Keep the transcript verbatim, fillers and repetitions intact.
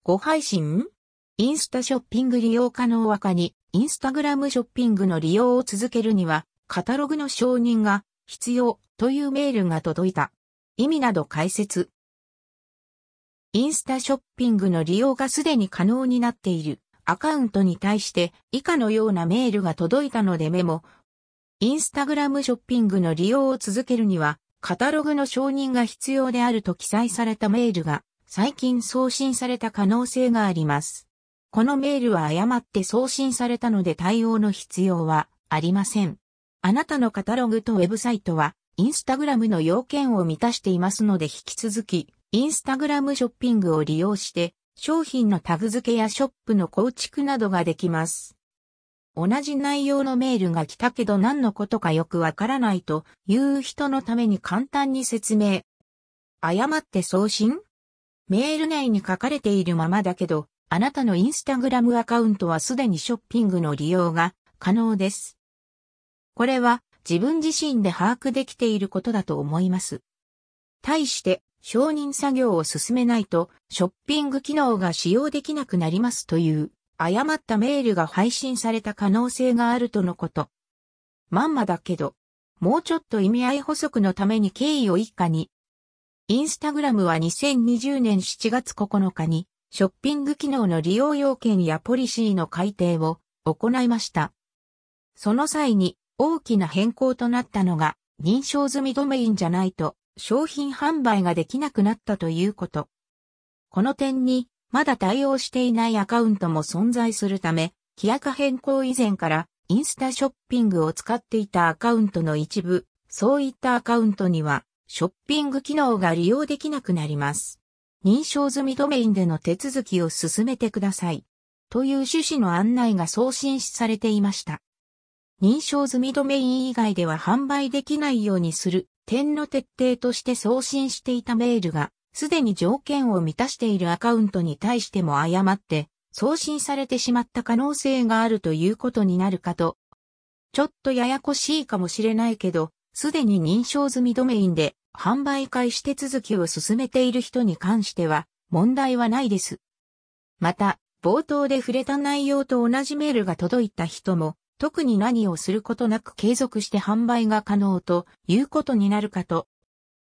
ご配信インスタショッピング利用可能赤に、インスタグラムショッピングの利用を続けるには、カタログの承認が必要というメールが届いた。意味など解説。インスタショッピングの利用がすでに可能になっているアカウントに対して以下のようなメールが届いたのでメモ。インスタグラムショッピングの利用を続けるには、カタログの承認が必要であると記載されたメールが最近送信された可能性があります。このメールは誤って送信されたので対応の必要はありません。あなたのカタログとウェブサイトはインスタグラムの要件を満たしていますので引き続きインスタグラムショッピングを利用して商品のタグ付けやショップの構築などができます。同じ内容のメールが来たけど何のことかよくわからないという人のために簡単に説明。誤って送信？メール内に書かれているままだけど、あなたのインスタグラムアカウントはすでにショッピングの利用が可能です。これは自分自身で把握できていることだと思います。対して承認作業を進めないとショッピング機能が使用できなくなりますという誤ったメールが配信された可能性があるとのこと。まんまだけど、もうちょっと意味合い補足のために経緯を一下に。インスタグラムはにせんにじゅうねんしちがつここのかにショッピング機能の利用要件やポリシーの改定を行いました。その際に大きな変更となったのが認証済みドメインじゃないと商品販売ができなくなったということ。この点にまだ対応していないアカウントも存在するため、規約変更以前からインスタショッピングを使っていたアカウントの一部、そういったアカウントにはショッピング機能が利用できなくなります。認証済みドメインでの手続きを進めてください。という趣旨の案内が送信されていました。認証済みドメイン以外では販売できないようにする点の徹底として送信していたメールが、すでに条件を満たしているアカウントに対しても誤って送信されてしまった可能性があるということになるかと。ちょっとややこしいかもしれないけど、すでに認証済みドメインで販売開始手続きを進めている人に関しては問題はないです。また、冒頭で触れた内容と同じメールが届いた人も、特に何をすることなく継続して販売が可能ということになるかと